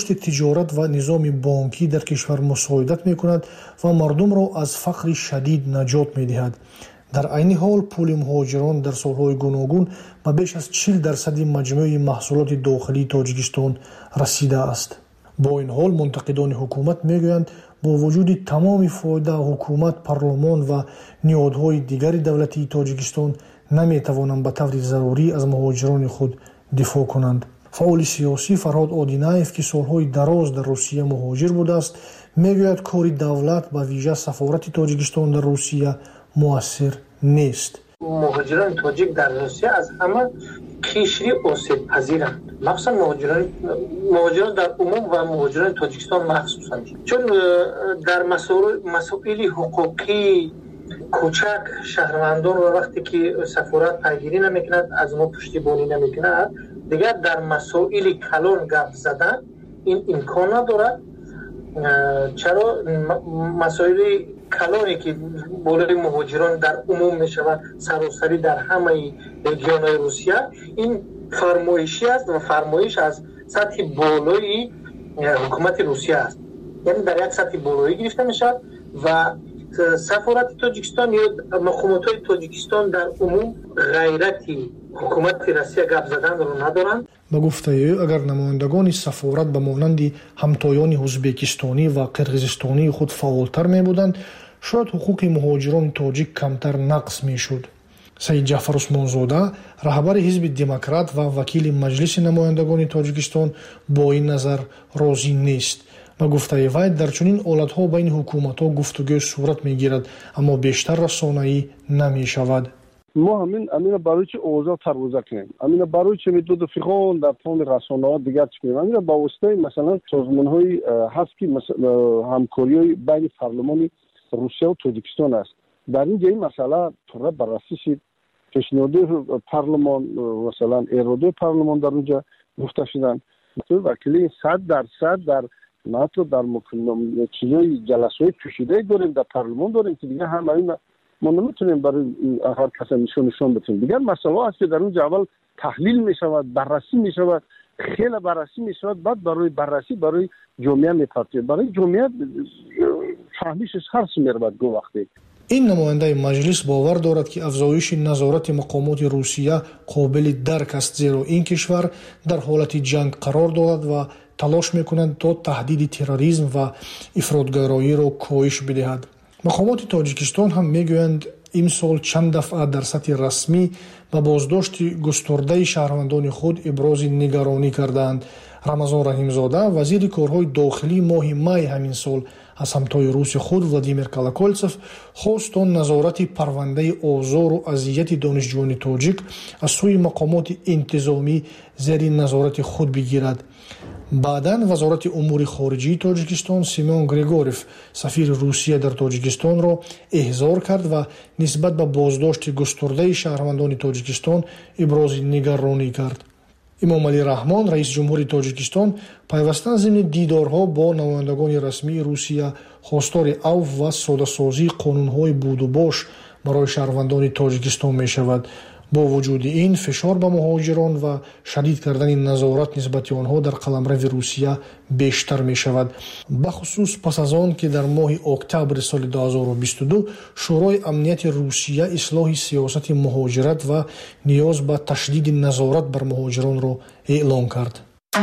تجارت و نظام بانکی در کشور مساعدت میکند و مردم را از فقر شدید نجات میدهد. در عین حال پول مهاجران در سالهای گوناگون به بیش از 40% مجموع محصولات داخلی تاجیکستان رسیده است. با این حال منتقدان حکومت میگویند با وجود تمام فایده حکومت، پارلمان و نهادهای دیگر دولتی تاجیکستان نمیتوانند به طور ضروری از مهاجران خود دفاع کنند. فعال سیاسی فرهاد آدینایف که سالهای دراز در روسیه مهاجر بوده است میگوید کار دولت به ویژه سفارت تاجیکستان در روسیه مؤثر نیست. مهاجران تاجیک در روسیه از همه کشوری آسیب پذیرند، مخصوصا مهاجران در عموم و مهاجران تاجیکستان مخصوصا، چون در مسائل حقوقی کوچک شهروندان و وقتی که سفارت پیگیری نمیکند، از ما پشتیبانی نمیکند، دیگر در مسائل کلان گپ زدن این امکان ندارد. چرا مسائل کلانی که بالای مهاجران در عموم میشود سراسری در همه رژیون‌های روسیه، این فرمایشی است و فرمایش از سطح بالای حکومت روسیه است، یعنی در یک سطح بالایی گرفته میشد و سفارت تاجیکستان یا مقامات تاجیکستان در عموم غیرتی حکومت روسیه گپ زدن رو ندارند. به گفته او اگر نمایندگان سفارت به مانند همتایان ازبکستانی و قرقیزستانی خود فعالتر می بودند، شاید حقوق مهاجران تاجیک کمتر نقض می شد. سید جعفر عثمانزاده رهبر حزب دموکرات و وکیل مجلس نمایندگان تاجیکستان با این نظر راضی نیست. به گفته وی در چنین حالت‌ها بین حکومت‌ها گفتگو صورت می‌گیرد اما بیشتر رسانه‌ای نمی‌شود. ما همین برای چه اوضاع ترویض کنیم، همین برای چه میتود فقهان در تمام رسانه‌ها دیگر چه کنیم، همین با واسطه مثلا سازمان‌های هست که همکاری بین پارلمان روسیه و تاجیکستان است. در این جای مسئله طور بررسی شد، پیشنهاد پارلمان مثلا اراده پارلمان در اونجا گفته شدن، وکیل 100% در مطلب در چیزای جلسات کشیده داریم، در پارلمان داریم که دیگه هم این ما نمیتونیم برای هر کس نشون بدیم. دیگر مسئله است که در اون اول تحلیل میشود، بررسی میشود، خیلی بررسی میشود، بعد برای بررسی برای جامعه میپرسید، برای جامعه فهمیشش هر سمیر بعد گو وقتی. این نماینده مجلس باور دارد که افزایش نظارت مقامات روسیه قابل درک است، زیرا این کشور در حالت جنگ قرار دارد و تلاش میکنند تا تهدید تروریسم و افراطگرایی را کاهش بدهد. مقامات تاجیکستان هم میگویند امسال چند دفعه در سطح رسمی و بازداشت گسترده شهروندان خود ابراز نگرانی کردند. رمضان رحیمزاده وزیر کارهای داخلی ماه می همین سال از همتای روس خود ولادیمیر کالاکولتسف خواست تا نظارت پرونده آزار و اذیت دانشجویان تاجیک از سوی مقامات انتظامی زیر نظارت خود بگیرد. بعداً وزارت امور خارجه تاجیکستان سیمون گریگوروف سفیر روسیه در تاجیکستان را احضار کرد و نسبت به بازداشت گسترده شهروندان تاجیکستان ابراز نگرانی کرد. امام علی رحمان رئیس جمهور تاجیکستان پیوستن ضمن دیدارها با نمایندگان رسمی روسیه خواستار عفو و ساده‌سازی قانون‌های بود و باش برای شهروندان تاجیکستان می‌شود. با وجود این فشار به مهاجران و شدید کردن نظارت نسبت آنها در قلمرو روسیه بیشتر می شود. بخصوص پس از آن که در ماه اکتبر سال 2022 شورای امنیت روسیه اصلاح سیاست مهاجرت و نیاز به تشدید نظارت بر مهاجران را اعلام کرد.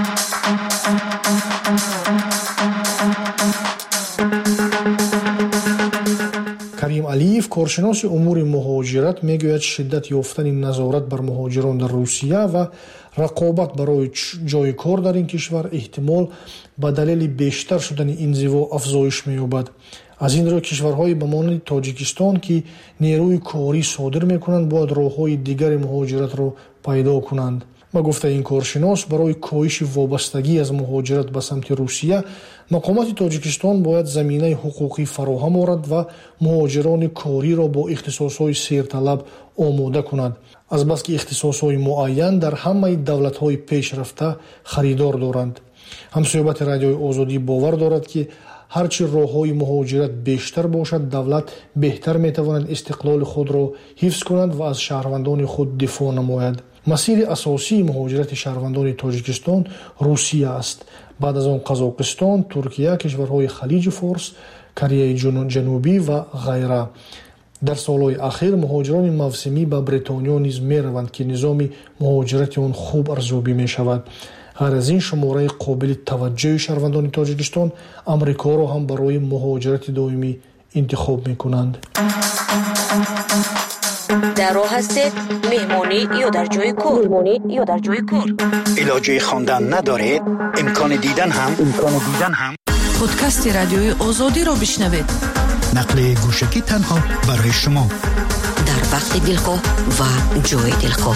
کریم علیف کارشناس امور مهاجرت میگوید شدت یافتن نظارت بر مهاجران در روسیه و رقابت برای جای کار در این کشور احتمال به دلیل بیشتر شدن انزوا افزایش می‌یابد. از این رو کشورهای به مانند تاجیکستان که نیروی کاری صادر می‌کنند باید راه‌های دیگر مهاجرت را پیدا کنند. با گفته این کارشناس برای کاهش وابستگی از مهاجرت به سمت روسیه مقامات تاجیکستان باید زمینه حقوقی فراهم آورد و مهاجران کاری را با اختصاص‌های سیرطلب آماده کند، از بس که اختصاص‌های معین در همه دولت‌های پیشرفته خریدار دارند. همصحبت رادیوی آزادی باور دارد که هرچی راه‌های مهاجرت بیشتر باشد دولت بهتر می‌تواند استقلال خود را حفظ کند و از شهروندان خود دفاع نماید. مسیر اساسی مهاجرت شهروندان تاجیکستان روسیه است. بعد از آن قزاقستان، ترکیه، کشورهای خلیج فارس، کره جنوبی و غیره. در سالهای اخیر مهاجران موسمی به بریتانیا نیز میروند که نظام مهاجرت آن خوب ارزیابی می شود. غیر از این شماره قابل توجه شهروندان تاجیکستان امریکا را هم برای مهاجرت دائمی انتخاب می کنند. در راه هستید مهمانی یا در جای کار؟ علاجه خواندن ندارید؟ امکان دیدن هم پادکست رادیوی آزادی را بشنوید. نقل گوشکی تنها برای شما در وقت دلخواه و جای دلخواه.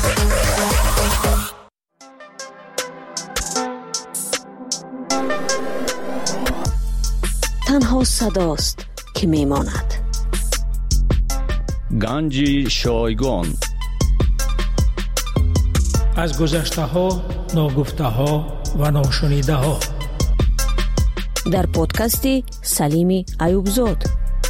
تنها صداست که میماند. گنج شایگان. از گذشته ها، ناگفته ها و ناشنیده ها. در پادکست سلیم ایوبزاد.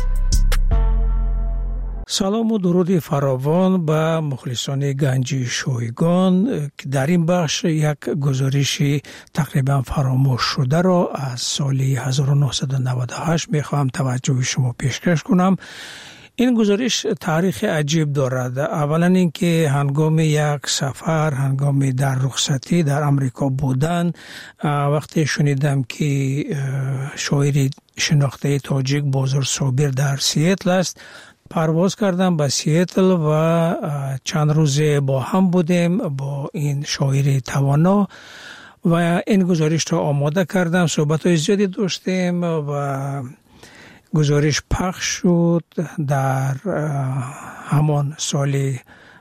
سلام و درود فراوان به مخلصان گنج شایگان که در این بخش یک گزارش تقریبا فراموش شده را از سال 1998 میخواهم توجه شما پیشکش کنم. این گزارش تاریخ عجیب دارد. اولا اینکه هنگام یک سفر، هنگام در رخصتی در امریکا بودن، وقتی شنیدم که شاعر شناخته تاجیک بازار صابر در سیاتل است، پرواز کردم به سیاتل و چند روزه با هم بودیم با این شاعر توانا و این گزارش را آماده کردم. صحبت‌های زیادی داشتیم و گزارش پخش شد در همان سال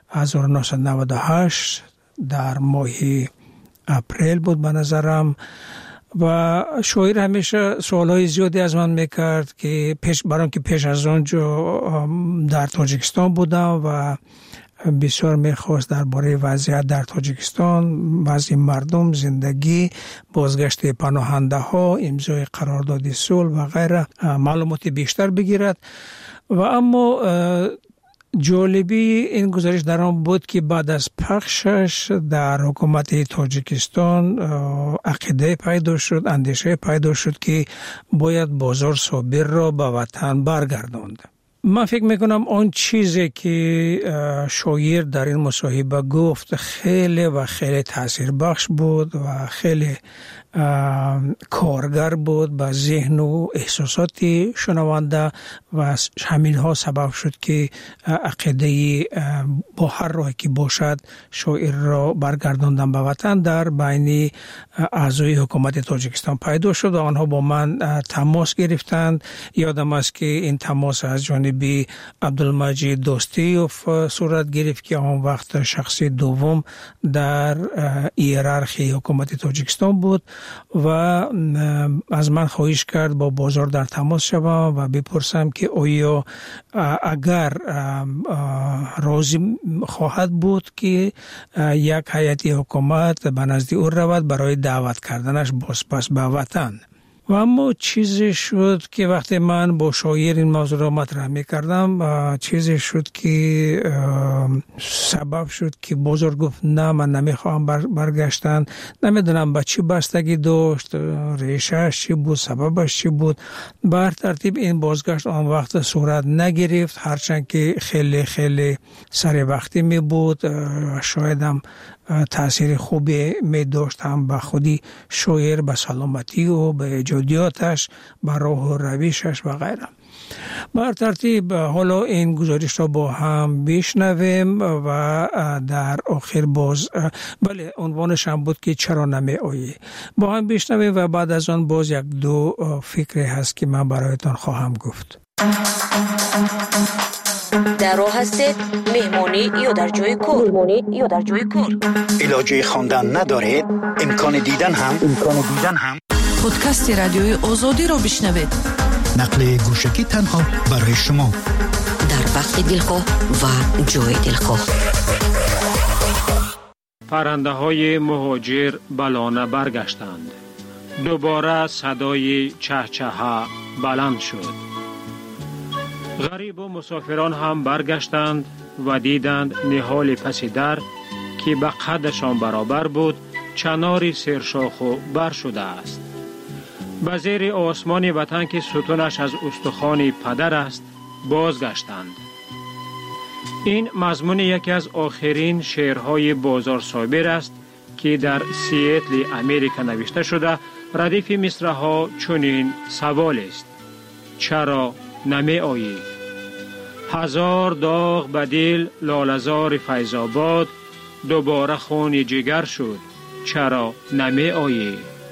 1998 در ماه اپریل بود به نظرم و شاعر همیشه سوالهای زیادی از من میکرد که برای که پیش از آنجا در تاجیکستان بودم و بسیار میخواست درباره وضعیت در تاجیکستان، وضع مردم، زندگی، بازگشت پناهنده ها، امضای قرارداد صلح و غیره معلومات بیشتر بگیرد. و اما جالبی این گزارش در آن بود که بعد از پخشش در حکومت تاجیکستان عقیده پیدا شد، اندیشه پیدا شد که باید بازار صابر را به وطن برگرداند. من فکر میکنم آن چیزی که شاعر در این مصاحبه گفت خیلی و خیلی تأثیر بخش بود و خیلی کارگر بود به ذهن و احساسات شنونده و همین ها سبب شد که عقیده با هر راهی که باشد شاعر را برگرداندن به وطن در بین اعضای حکومت تاجیکستان پیدا شد و آنها با من تماس گرفتند. یادم است که این تماس از جانب عبدالمجید دوستیوف صورت گرفت که آن وقت شخص دوم در هیرارخی حکومت تاجیکستان بود و از من خواهش کرد با بازار در تماس شوم و بپرسم که آیا اگر راضی خواهد بود که یک هیئت حکومت به نزد او رود برای دعوت کردنش بازپس به وطن. و اما چیزی شد که وقتی من با شاعر این موضوع را مطرح می‌کردم، چیزی شد که سبب شد که بزرگ گفت نه من نمیخوام برگشتن. نمیدونم با چی بستگی داشت، ریشهش چی بود، سببش چی بود. بر ترتیب این بازگشت آن وقت صورت نگرفت، هرچند که خیلی خیلی سر وقتی می بود. شاید هم تأثیر خوبی می داشت هم به خودی شاعر، به سلامتی و به ایجادیاتش، به راه و رویشش و غیره. بر ترتیب حالا این گزارش را با هم بشنویم و در آخر باز بله عنوانش هم بود که چرا نمی آیی، با هم بشنویم و بعد از آن باز یک دو فکری هست که من برایتان خواهم گفت. در راه هستید مهمانی یا در جای کار؟ علاجه خواندن ندارید؟ امکان دیدن هم پادکست رادیوی آزادی را بشنوید. نقل گوشکی تنها برای شما در وقت دلخواه و جای دلخواه. پرنده های مهاجر بلانه برگشتند. دوباره صدای چهچها بلند شد. غریب و مسافران هم برگشتند و دیدند نهال پس در که به قدشان برابر بود چنار سرشاخ و بر شده است. به زیر آسمان وطن که ستونش از استخوان پدر است بازگشتند. این مضمون یکی از آخرین شعرهای بازار صابر است که در سیاتل امریکا نوشته شده. ردیف مصرع‌ها چنین سوال است: چرا نمی آیی؟ هزار داغ به دل لاله‌زار فیض آباد، دوباره خون جگر شد چرا نمی آیی؟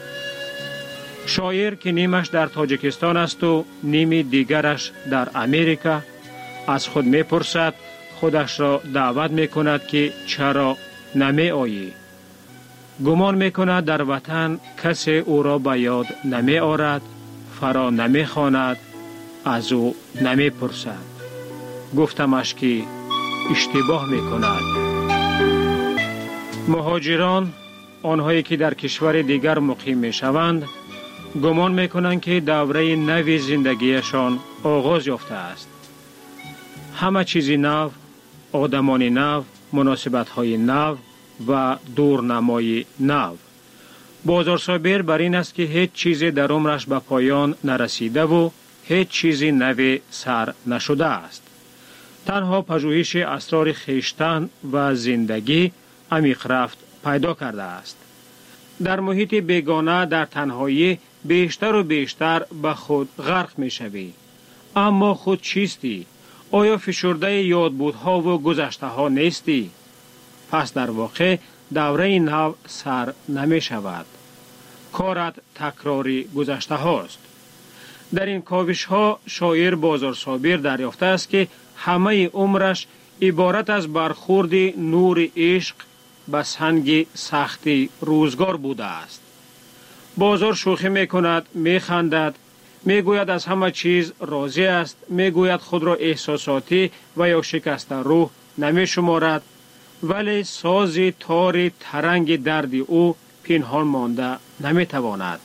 شاعر که نیمش در تاجیکستان است و نیم دیگرش در امریکا از خود می پرسد، خودش را دعوت می کند که چرا نمی آیی؟ گمان می کند در وطن کسی او را به یاد نمی آرد، فرا نمی خواند، از او نمی پرسد. گفتمش که اشتباه می کند. مهاجران، آنهایی که در کشور دیگر مقیم می شوند، گمان می کنند که دوره نوی زندگیشان آغاز یافته است. همه چیزی نو، آدمان نو، مناسبت های نو و دورنمای نو. بازار صابر بر این است که هیچ چیزی در عمرش به پایان نرسیده و هیچ چیزی نوی سر نشده است. تنها پژوهش اسرار خویشتن و زندگی عمیق رفت پیدا کرده است. در محیط بیگانه در تنهایی بیشتر و بیشتر به خود غرق می شوی. اما خود چیستی؟ آیا فشرده یادبودها و گذشته ها نیستی؟ پس در واقع دوره نو سر نمی شود. کارت تکراری گذشته هاست. در این کاوش ها شاعر بازار صابر دریافته است که همه عمرش عبارت از برخورد نور عشق به سنگ سختی روزگار بوده است. بازار شوخی می کند، می خندد، می گوید از همه چیز راضی است، می گوید خود را احساساتی و یا شکسته روح نمی شمارد، ولی ساز تار ترنگ درد او پنهان مانده نمی تواند.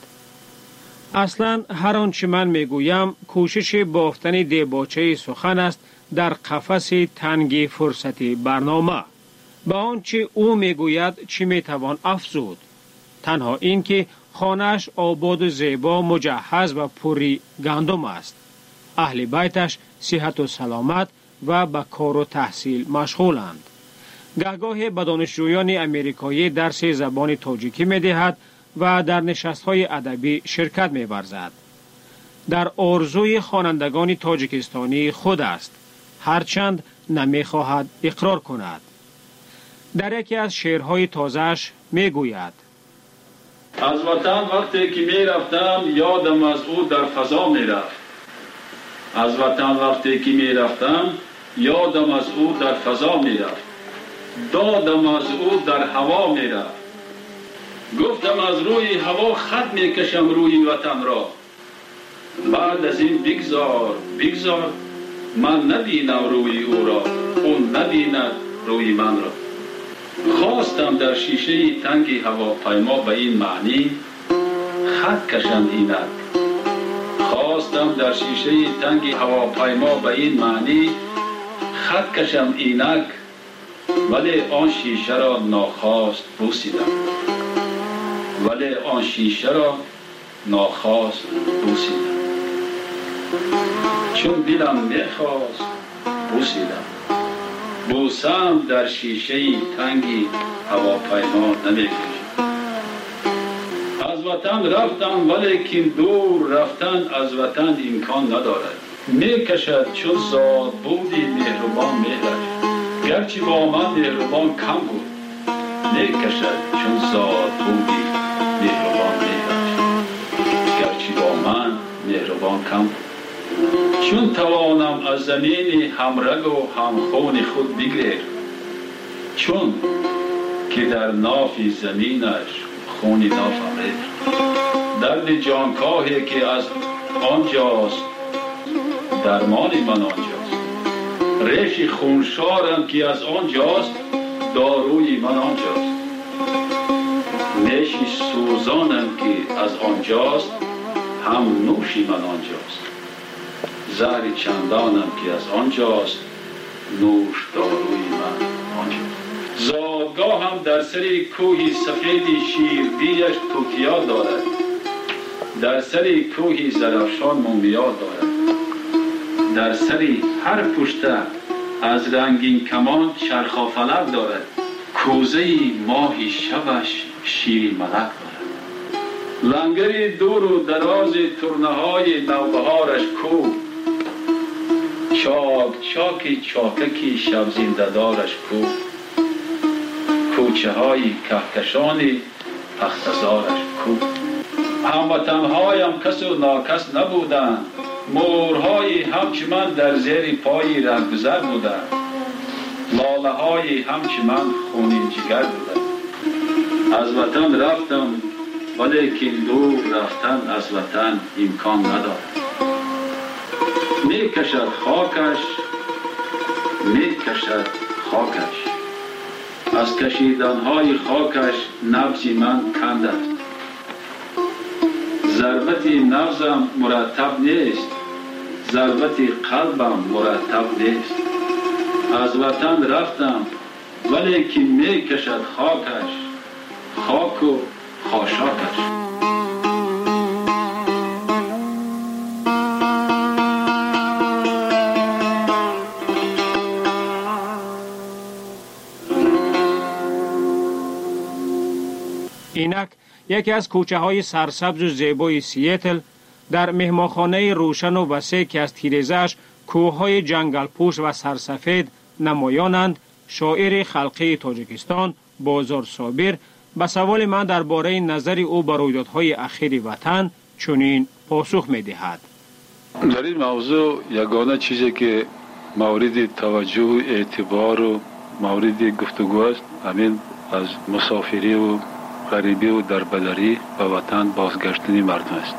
اصلا هر آنچه من می گویم کوشش بافتن دیباچه سخن است در قفس تنگ فرصتی برنامه. به آنچه او می گوید چی می توان افزود؟ تنها این که خانه‌اش آباد و زیبا، مجهز و پری گندم است. اهل بیتش صحت و سلامت و به کار و تحصیل مشغولند. گهگاه به دانشجویان امریکایی درس زبان تاجیکی می دهد و در نشست‌های ادبی شرکت می ورزد. در آرزوی خوانندگان تاجیکستانی خود است، هرچند نمی خواهد اقرار کند. در یکی از شعرهای تازه‌اش می گوید: از وطن وقتی که می رفتم یادم از او در فضا می رفت. از وطن وقتی که می رفتم یادم از او در فضا می رفت. دادم از او در هوا می رفت. گفتم از روی هوا خط می کشم روی وطن را. بعد از این بگذار من نبینم روی او را، اون نبیند روی من را. خواستم در شیشه تنگی هواپیما به این معنی خط کشم اینک. خواستم در شیشه تنگی هواپیما به این معنی خط کشم اینک، ولی آن شیشه را ناخواست بوسیدم. ولی آن شیشه را ناخواست بوسیدم. چون دلم میخواست بوسیدم. بوسم در شیشه تنگی هواپیما نمیکشم. از وطن رفتم ولیکن دور رفتن از وطن امکان ندارد. میکشد چون زاد بودی مهربان مهرش، گرچه با من مهربان کم بود. میکشد چون زاد بودی مهربان مهرش، گرچه با من مهربان کم بود. چون توانم از زمین همرگ و همخون خود بگیر، چون که در ناف زمینش خونی نافم ریخت. درد جانکاهی که از آنجاست درمان من آنجاست. ریش خونشارم که از آنجاست داروی من آنجاست. نیش سوزانم که از آنجاست هم نوشی من آنجاست. زهر چندانم که از آنجاست نوش داروی من آنجاست. زادگاه هم در سر کوهی سفید شیردیش توتیا دارد، در سر کوهی زرافشان مومیا دارد، در سر هر پشته از رنگین کمان چرخافلک دارد، کوزه ماهی شبش شیری ملک دارد. لنگر دور و دراز ترنه های نوبهارش کو، چاک چاکی چاککی شب زنده دارش کو، کوچه های کهکشان تختزارش کو. هموطنهایم کس و ناکس نبودند، مورهای همچی من در زیر پای رهگذر بودند، لاله های همچی من خونین جگر بودند. از وطن رفتم ولیکن دور رفتن از وطن امکان ندارد. می کشد خاکش، می کشد خاکش، از کشیدنهای خاکش نبض من کند است. ضربت نبضم مرتب نیست، ضربت قلبم مرتب نیست. از وطن رفتم ولیکن می کشد خاکش، خاک و خاشاکش. اینک یکی از کوچه های سرسبز و زیبای سیاتل در مهمانخانه روشن و وسیع که از تیره‌اش کوههای جنگل پوش و سرسفید نمایانند، شاعر خلقی تاجیکستان بازار صابر به سوال من درباره نظر او بر رویدادهای اخیر وطن چنین پاسخ می‌دهد. در این موضوع یگانه چیزی که مورد توجه و اعتبار و مورد گفتگو است همین از مسافری و غریبی و دربدری به وطن بازگشتن مردم است.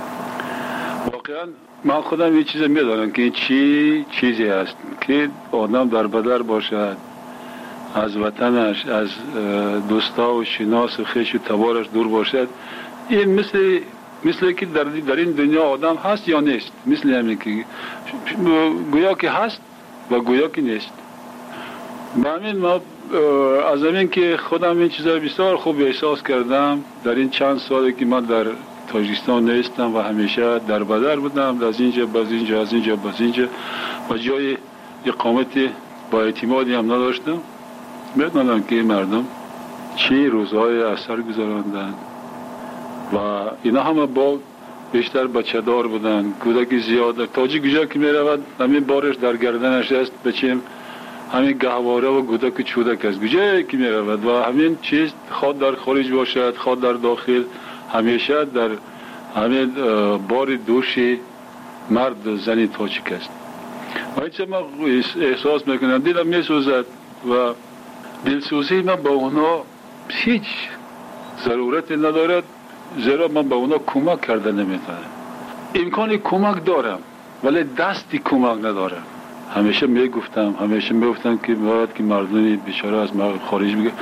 واقعا من خودم یه چیز میدانم که این چیزی است که آدم دربدر باشد، از وطنش، از دوستا و شناس و خویش و تبارش دور باشد. این مثل که در این دنیا آدم هست یا نیست، مثل همین که گویا که هست و گویا که نیست. به همین ما از همین که خودم این چیزا بسیار خوب احساس کردم در این چند سالی که من در تاجیکستان نیستم و همیشه در بدر بودم، از اینجا باز اینجا، از اینجا باز اینجا و جای اقامت با اعتمادی هم نداشتم. میدونم که مردم چی روزهای اثر گذراندن و اینا همه با بیشتر بچه دار بودن، کودکی زیاد. تاجیک جا که میرود همین بارش در گردنش است، بچیم همین گهواره و کودک چودک است گوشه که میرود و همین چیز خود در خارج باشد خود در داخل همیشه در همین بار دوش مرد و زنی تاجیک است. و اینچه من احساس میکنم دلم میسوزد و دلسوزی من با اونا هیچ ضرورت ندارد، زیرا من با اونا کمک کرده نمیتونم. امکان کمک دارم ولی دستی کمک ندارم. همیشه میگفتم که باید که مردمی بیچاره از خارج بگه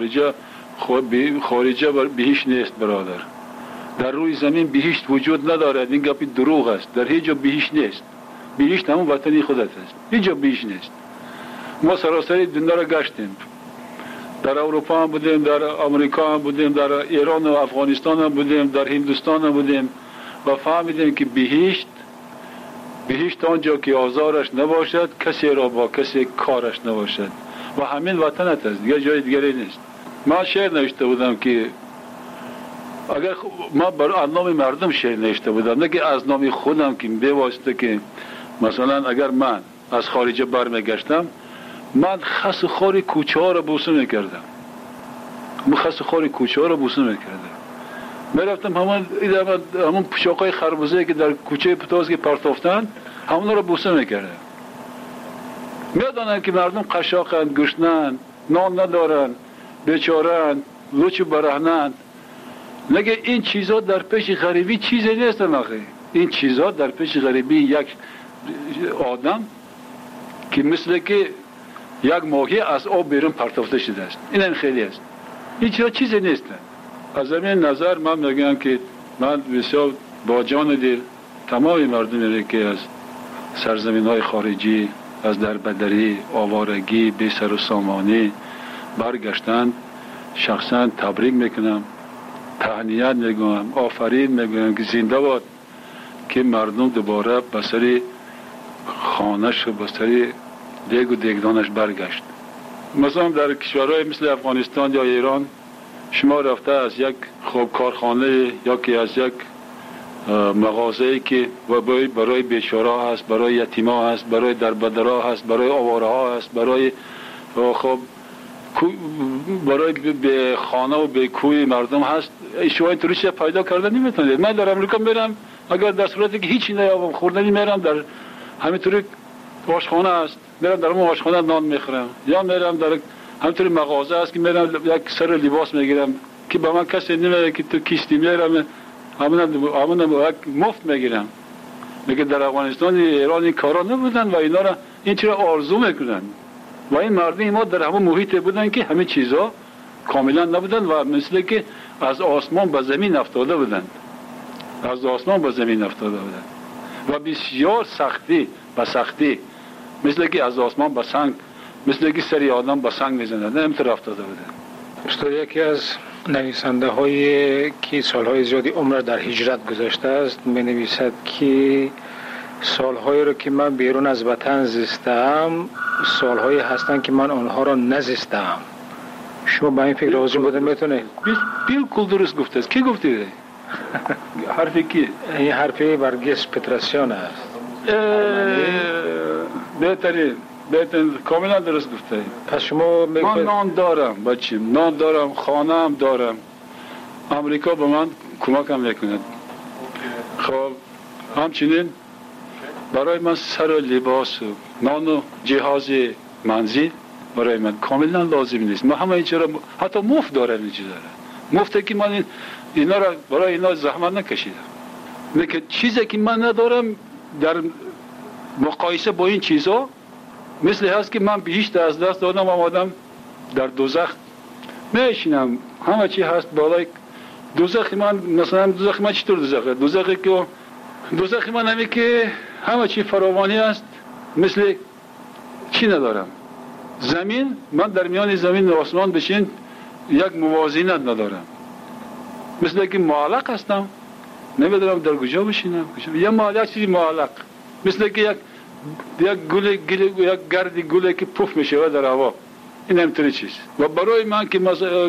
خارجه بهشت نیست برادر. در روی زمین بهشت وجود ندارد، این گپی دروغ است. در هیچ جا بهشت نیست. بهشت همون وطنی خودت است، هیچ جا بهشت نیست. ما سراسر دنیا را گشتیم، در اروپا هم بودیم، در آمریکا هم بودیم، در ایران و افغانستان هم بودیم، در هندوستان هم بودیم و فهمیدیم که بهشت آنجا که آزارش نباشد، کسی را با کسی کارش نباشد و همین وطنت است، دیگه جای دیگری نیست. من شعر نوشته بودم که اگر ما برای نام مردم شعر نوشته بودم، نه که از نام خودم که بواسطه که مثلا اگر من از خارج برمیگشتم من خس خاری کوچه ها را بوسه میکردم، میرفتم همون پشاقای خربوزه که در کوچه پتاز که پرتافتن همون را بوسه میکردم. میدانن که مردم قشاقند، گشنند، نان ندارن، بیچارند، لوچ برهنند. نگه این چیزا در پیش غریبی چیزی نیست. نخیر این چیزا در پیش غریبی یک آدم که مثل که یک ماهی از آب بیرون پرتافته شده است، این خیلی است. این چیزی نیست. از همین نظر من میگم که من بسیار با جان دل تمام مردمی که از سرزمین های خارجی، از دربدری، آوارگی، بی سر و سامانی برگشتند شخصا تبریک میکنم، تهنیت میگم، آفرین میگم که زنده باد که مردم دوباره به سر خانه‌اش و به سر دیگ و دیگدانش برگشت. مثلا در کشورهای مثل افغانستان یا ایران شما رفته از یک کارخانه یا که از یک مغازه‌ای که برای بیچاره هست، برای یتیما هست، برای دربدرها هست، برای آواره‌ها هست، برای برای به خانه و به کوی مردم هست، شما اینطوری چیز پیدا کردن نمیتونید. من در امریکا میرم، اگر در صورتی که هیچی نیابم خوردنی میرم در همینطوری آشخانه است، میرم در اون آشخانه نان میخورم، یا میرم در همینطوری مغازه است که میرم یک سر لباس میگیرم که به من کسی نمیگه که تو کیستی، میرم همون مفت میگیرم. میگه در افغانستان ایران این کارا نبودن و اینا را این چرا آرزو میکنن و این مردم ما در همون محیط بودن که همه چیزا کاملا نبودن و مثل که از آسمان به زمین افتاده بودن، از آسمان به زمین افتاده بودن و بسیار سختی مثل که از آسمان به سنگ، مثل که سری آدم به سنگ میزنند همینطور افتاده بودن. استاد یکی از نویسنده های که سالهای زیادی عمر در هجرت گذاشته است می نویسد که سالهایی رو که من بیرون از وطن زیستم سالهایی هستند که من آنها را نزیستم. شما با این فکر راضی بودن میتونه؟ بالکل درست گفته است. کی گفته؟ حرفی کی؟ این حرفی برگس پتراسیان است. بهترین کاملا درست گفته. پس شما من نان دارم بچیم، نان دارم، خانه هم دارم، امریکا به من کمک هم میکند. خب همچنین برای من سر و لباس و نان و جهاز منزل برای من کاملا لازم نیست. من همه چیز را حتی مفت دارم، این چیز دارم مفته که من اینا را برای اینا زحمت نکشیدم. میگه چیزی که من ندارم در مقایسه با این چیزا مثل هست که من بیشت از دست دادم آمدم در دوزخ میشینم، همه چی هست بالای دوزخ من. مثلا دوزخ من چطور دوزخه؟ دوزخ من همی که همه چی فراوانی است، مثل چی ندارم. زمین، من در میان زمین و آسمان بشین یک موازینت ندارم، مثل که معلق هستم، نمیدونم در کجا بشینم. یه معلق چیزی معلق، مثل که یک گرد گله که پف میشه در هوا، این همینطوری چیز. و برای من که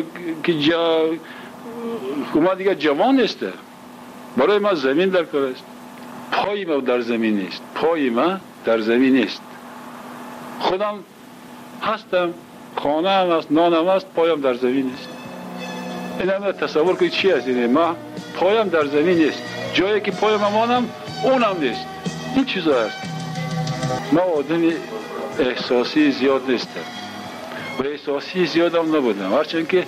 ما دیگه جوان است، برای من زمین در کار است، پای ما در زمین نیست، پای ما در زمین نیست. خودم هستم، خانه هم هست، نانم هست، پایم در زمین نیست. این هم تصور که چی هست؟ ما پایم در زمین نیست، جایی که پایم مانم اونم نیست. این چیزا هست. من آدم احساسی زیاد نیستم و احساسی زیادم نبودم، هرچند که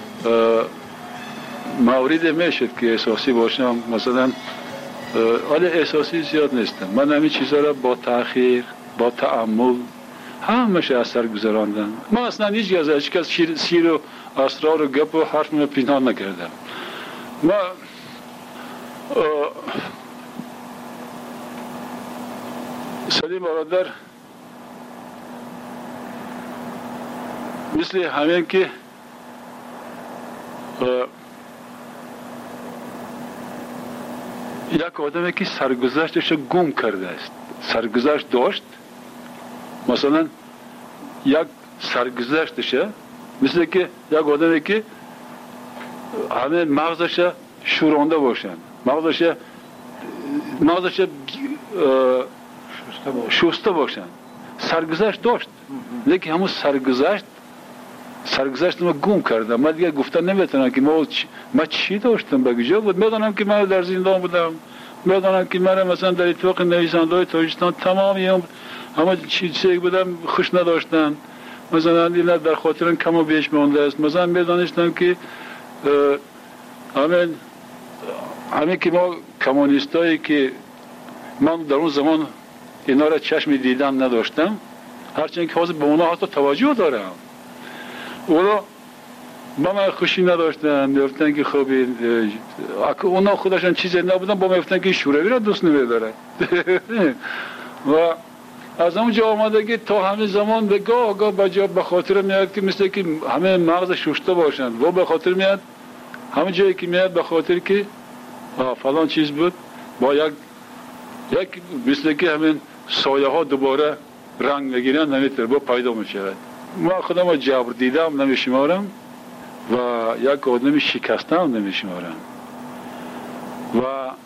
مورد میشد که احساسی باشم، مثلا ولی احساسی زیاد نیستم. من همین چیزا را با تأخیر، با تأمل همش اثر گذراندم. من اصلا هیچ از سیر و اسرار و گپ و حرف من پنهان نکردم. من سلیم برادر مثل همین که یک آدمی که سرگذشتش گم کرده است، سرگذشت داشت، مثلا یک سرگذشتش مثل که یک آدمی که همه مغزش شورانده باشن، مغزش شسته باشن. سرگذشت داشت، لیکن همون سرگذشت ما گم کردم. من دیگه گفتن نمیتونم که ما چی داشتم بگیجا بود. میدانم که من در زندان بودم، میدانم که من مثلا در اتفاق نویسنده‌های تاجیکستان تمامی همه چیزی بودم خوش نداشتن، مثلا اینا در خاطر کم و بیش مونده است. مثلا میدانستم که همین که ما کمونیستایی که من در اون زمان اینا را چشم دیدن نداشتم، هرچند که حاضر به اونا حتی توجه دارم، اونا با من خوشی نداشتن، میفتن که خب اونا خودشان چیزی نبودن، با من میفتن که شوروی را دوست نمیدارن و از اونجا آمدگی تا همه زمان به گاه به خاطر میاد که مثل که همه مغز شوشته باشند و به خاطر میاد همه جایی که میاد به خاطر که فلان چیز بود با یک مثل که همین سایه ها دوباره رنگ بگیرن نمیتونه با پیدا میشود. ما خودم جبر دیدم نمیشمارم و یک آدم شکستم نمیشمارم و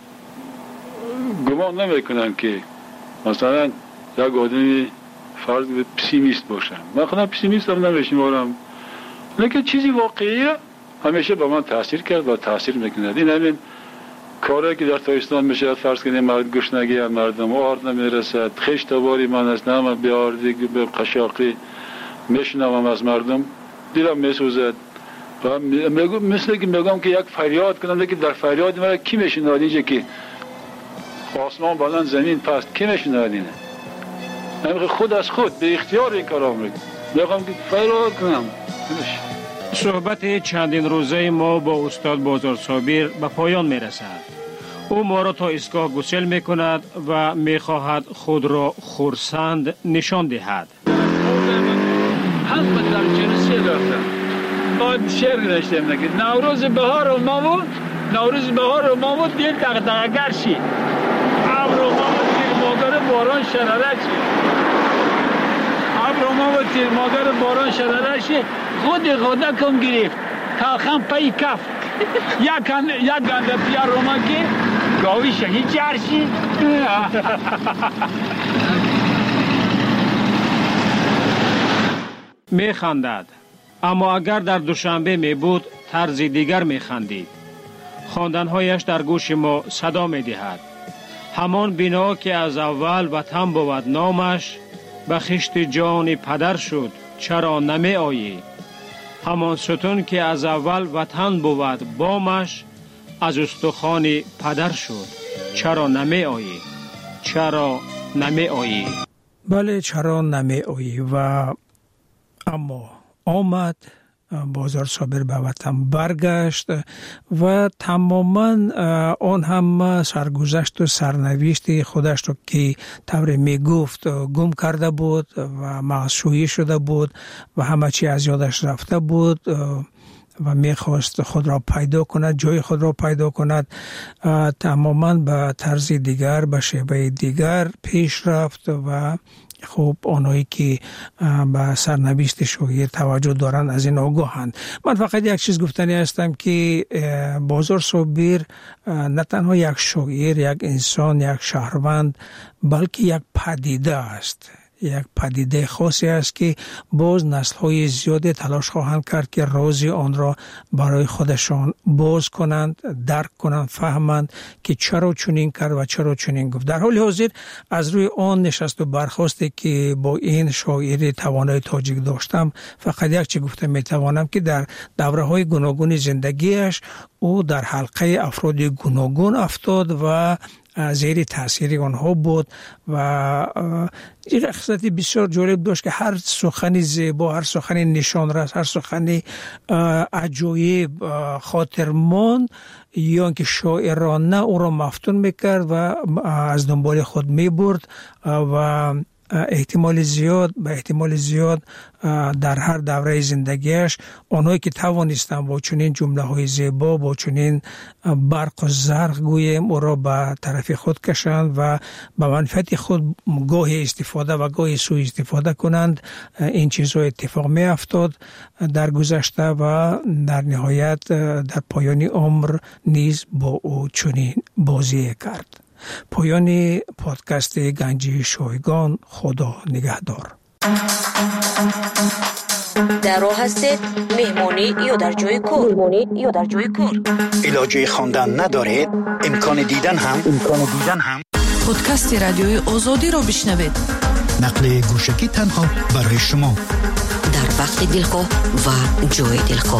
گمان نمیکنم که مثلا یک آدمی فرض به پسیمیست باشم. من خودم پسیمیست هم نمیشمارم، لیکن چیزی واقعیه همیشه به من تاثیر کرد و تاثیر میکنه. این همین کاری که در تاجیکستان میشه، فرض کنید مرد گشنگی از مردم آرد نمیرسد، خشت باری من است نام بیاردی به قشاقی میشنوم از مردم دیدم میسوزد و مثل که میگم که یک فریاد کنم که در فریاد مرا کی میشنواد؟ اینجا که آسمان بلند زمین پست کی میشنواد؟ اینه نمیخوام خود از خود به اختیار این کارا میکنم، میخوام که فریاد کنم. صحبت چندین روزه ما با استاد بازار صابر به پایان میرسد. او ما را تا ایستگاه گسل میکند و میخواهد خود را خرسند نشان دهد. حسب در جنسی رفتم باید شعر نشتم نگید نوروز بهار و ما بود دل دغدغه‌گر شی ابر و ما بود دل مادر باران شرره شی خود کم گرفت تلخم پای کف یک گنده پیار روما که گاوی شهید جرشی می خندد، اما اگر در دوشنبه می بود طرز دیگر می خندید. خواندنهایش در گوش ما صدا می دهد. همان بنا که از اول وطن بود نامش، به خشت جان پدر شد چرا نمی آیی؟ همان ستون که از اول وطن بود بامش، از استخوان پدر شد چرا نمی آیی؟ بله چرا نمی آیی؟ و اما آمد، بازار صابر به وطن برگشت و تماما آن هم سرگذشت و سرنوشت خودش رو که طور می گفت گم کرده بود و معصویی شده بود و همه چی از یادش رفته بود و میخواست خود را پیدا کند، جای خود را پیدا کند. تماما به طرز دیگر، به شیوه دیگر پیش رفت و خب آنهایی که به سرنوشت شاعر توجه دارند از این آگاهند. من فقط یک چیز گفتنی هستم که بازار صابر نه تنها یک شاعر، یک انسان، یک شهروند، بلکه یک پدیده است، یک پدیده خاصی است که باز نسل‌های زیادی تلاش خواهند کرد که راز آن را برای خودشان باز کنند، درک کنند، فهمند که چرا چنین کرد و چرا چنین گفت. در حال حاضر از روی آن نشست و برخاستی که با این شاعر توانای تاجیک داشتم، فقط یک چیز گفته میتوانم که در دوره‌های گوناگون زندگیش او در حلقه افراد گوناگون افتاد و زیر تاثیر آنها بود و این خصلت بسیار جالب داشت که هر سخن زیبا، هر سخن نشانرس، هر سخن عجایب خاطرمان یا که شاعرانه او را مفتون میکرد و از دنبال خود میبرد و احتمال زیاد در هر دوره زندگیش آنهایی که توانستند با چنین جمله های زیبا، با چنین برق و زرق گویم او را به طرف خود کشند و به منفعت خود گاهی استفاده و گاهی سوء استفاده کنند. این چیزها اتفاق می افتاد در گذشته و در نهایت در پایان عمر نیز با او چنین بازی کرد. پایان پادکست گنجی شایگان. خدا نگهدار. در راه هستید مهمانی یا در جای کار علاجه خواندن ندارید؟ امکان دیدن هم پادکست رادیوی آزادی را بشنوید. نقل گوشکی تنها برای شما در وقت دلخواه و جای دلخواه.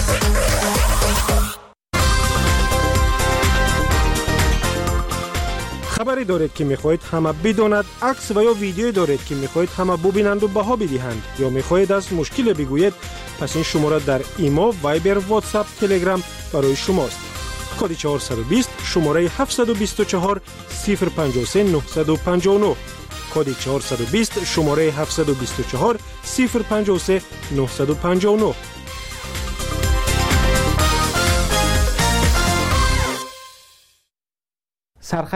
خبری دارید که میخواهید همه بداند، عکس و یا ویدیویی دارید که میخواهید همه ببینند و بها بدهند یا میخواهید از مشکل بگویید، پس این شماره در ایما، وایبر، واتساپ، تلگرام برای شماست. کد 420 شماره 724 053 959 کد 420 شماره 724 053 959